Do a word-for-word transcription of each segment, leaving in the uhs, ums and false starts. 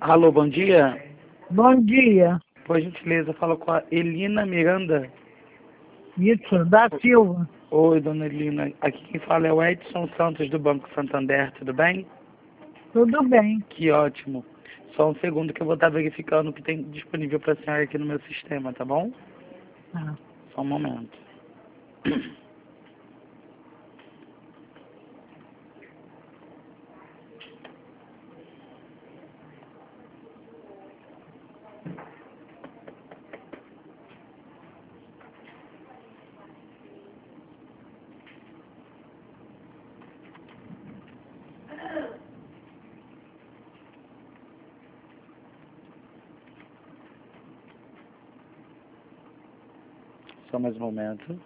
Alô, bom dia. Bom dia. Por gentileza, fala com a Elina Miranda. Isso, da Silva. Oi, dona Elina. Aqui quem fala é o Edson Santos do Banco Santander, tudo bem? Tudo bem. Que ótimo. Só um segundo que eu vou estar verificando o que tem disponível para a senhora aqui no meu sistema, tá bom? Ah, Só um momento. Só mais um momento.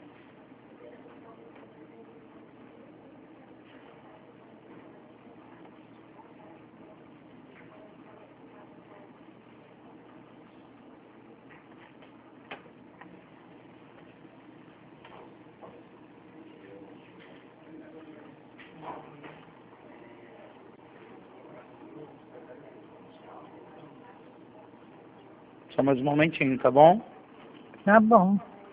Só mais um momentinho, tá bom? tá bom.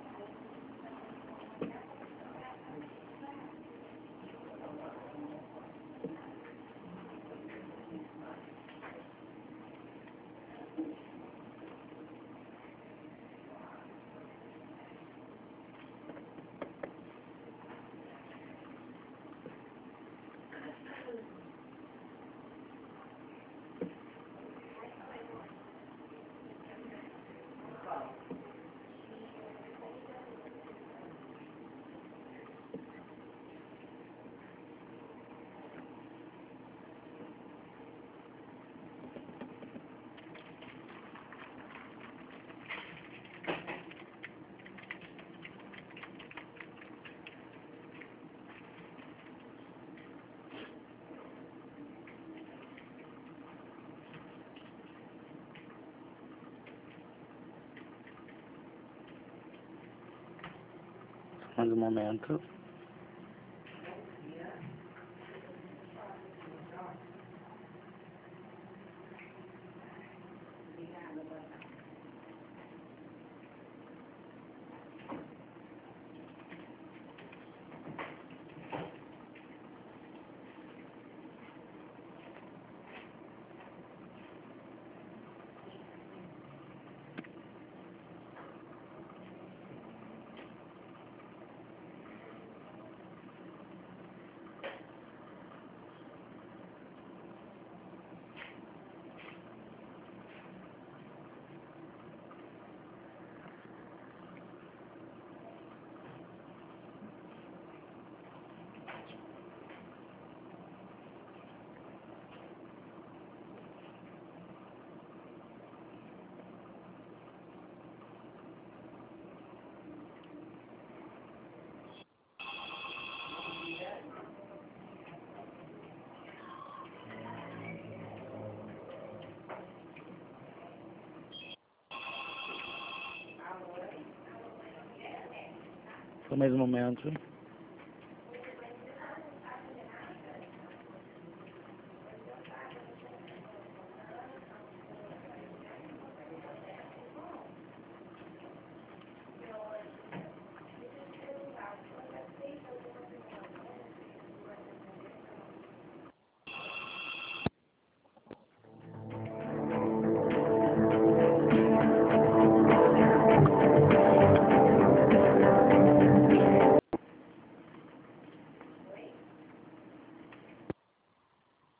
Mais um momento. Só mais um momento.